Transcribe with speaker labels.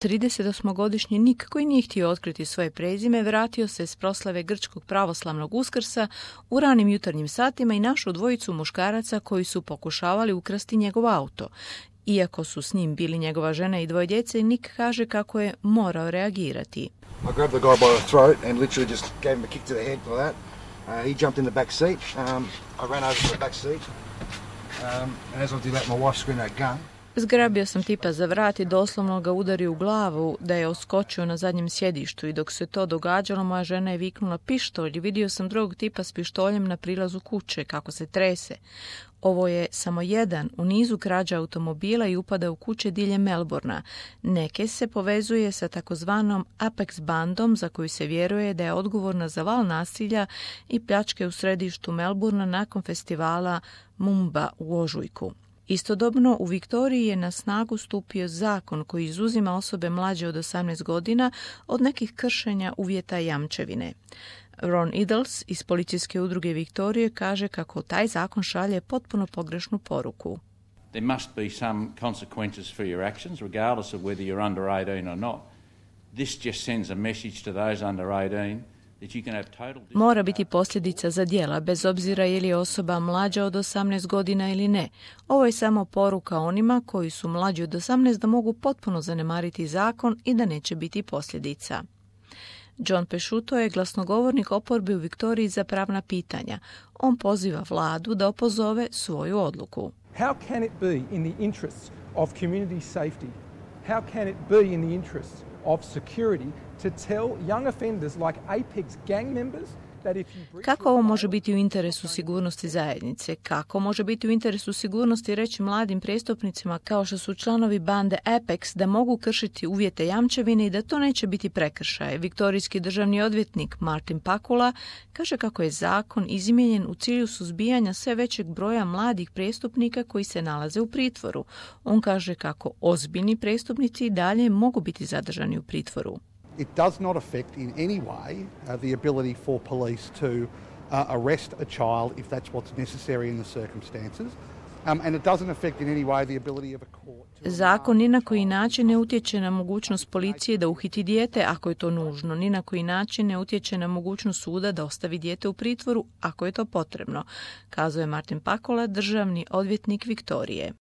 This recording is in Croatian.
Speaker 1: 38-godišnji Nick, koji nije htio otkriti svoje prezime, vratio se s proslave grčkog pravoslavnog Uskrsa u ranim jutarnjim satima i našao dvojicu muškaraca koji su pokušavali ukrasti njegov auto. Iako su s njim bili njegova žena i dvoje djece, Nick kaže kako je morao reagirati.
Speaker 2: I grabbed the guy by the throat and literally just gave him a kick to the head like that. He jumped in the back seat. I ran over to the back seat. And as I did that, my wife screamed out gun.
Speaker 1: Zgrabio sam tipa za vrat i doslovno ga udario u glavu da je oskočio na zadnjem sjedištu i dok se to događalo, moja žena je viknula pištolj i vidio sam drugog tipa s pištoljem na prilazu kuće kako se trese. Ovo je samo jedan u nizu krađa automobila i upada u kuće diljem Melbourna. Neke se povezuje sa takozvanom Apex bandom za koju se vjeruje da je odgovorna za val nasilja i pljačke u središtu Melbourna nakon festivala Mumba u ožujku. Istodobno u Viktoriji je na snagu stupio zakon koji izuzima osobe mlađe od 18 godina od nekih kršenja uvjeta jamčevine. Ron Idles iz policijske udruge Viktorije kaže kako taj zakon šalje potpuno pogrešnu poruku.
Speaker 3: There must be some consequences for your actions, regardless of whether you're under 18 or not. This just sends a message to those under 18 that you can have total...
Speaker 1: Mora biti posljedica za djela, bez obzira je li osoba mlađa od 18 godina ili ne. Ovo je samo poruka onima koji su mlađi od 18 da mogu potpuno zanemariti zakon i da neće biti posljedica. John Pesciuto je glasnogovornik oporbe u Viktoriji za pravna pitanja. On poziva vladu da opozove svoju odluku.
Speaker 4: How can it be in the interests of community safety? How can it be in the interests of security to tell young offenders like Apex gang members that if you breach...
Speaker 1: Kako ovo može biti u interesu sigurnosti zajednice? Kako može biti u interesu sigurnosti reći mladim prestupnicima kao što su članovi bande Apex da mogu kršiti uvjete jamčevine i da to neće biti prekršaj? Viktorijski državni odvjetnik Martin Pakula kaže kako je zakon izmijenjen u cilju suzbijanja sve većeg broja mladih prestupnika koji se nalaze u pritvoru. On kaže kako ozbiljni prestupnici i dalje mogu biti zadržani u pritvoru.
Speaker 5: It does not affect in any way the ability for police to arrest a child if that's what's necessary in the circumstances. And it doesn't affect in any way the ability of a court to...
Speaker 1: Zakon ni na koji način ne utječe na mogućnost policije da uhiti dijete ako je to nužno. Ni na koji način ne utječe na mogućnost suda da ostavi dijete u pritvoru ako je to potrebno, kazao je Martin Pakula, državni odvjetnik Viktorije.